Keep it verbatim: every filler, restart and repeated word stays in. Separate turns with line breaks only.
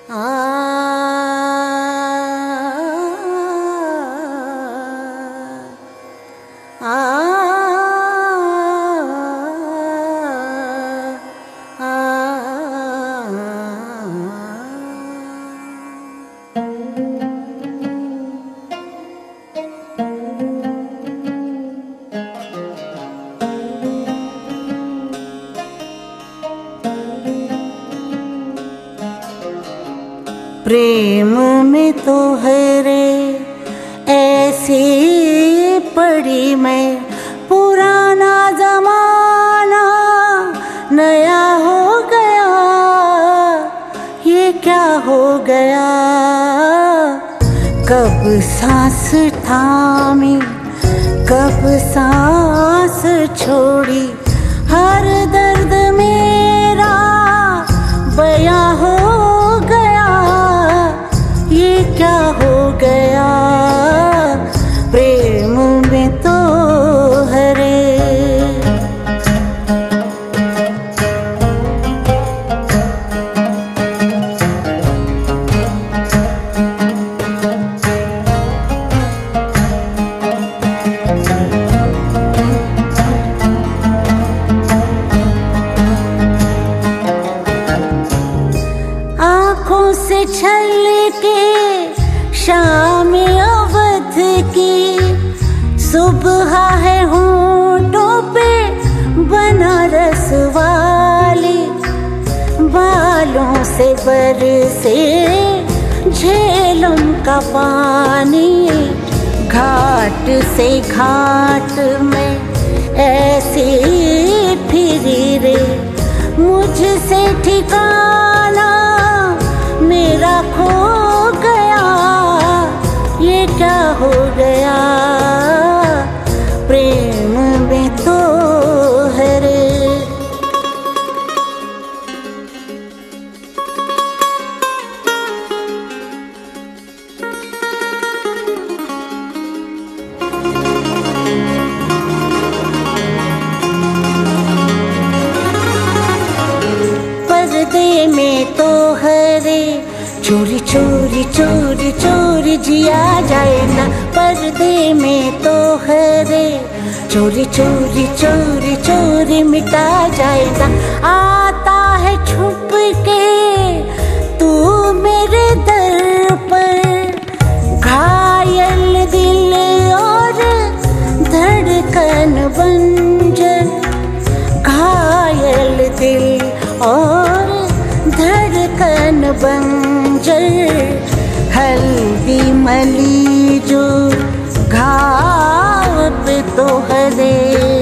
प्रेम में तो है रे ऐसी पड़ी मैं, पुराना जमाना नया हो गया, ये क्या हो गया। कब सांस थामी कब सांस छोड़ी, हर दर्द मेरा बयां हो गया, ये क्या हो गया। प्रेम में तो है रे। आँखों से छल के शाम अवध की, सुबह है होंठों पे बनारस वाली, बालों से बरसे झेलम का पानी, घाट से घाट में ऐसे फिरी रे, मुझसे ठिकाना मेरा खो गया, ये क्या हो गया। प्रेम में तो है रे। पर्दे में तो है रे, चोरी चोरी चोरी चोरी जिया जाए ना। पर्दे में तो है रे, चोरी चोरी चोरी चोरी मिटा जाए ना। आता है छुप के तू मेरे दर पर, घायल दिल और धड़कन बंजर, घायल दिल और धड़कन बंजर, हल्दी मली जो घाव पे तो है रे।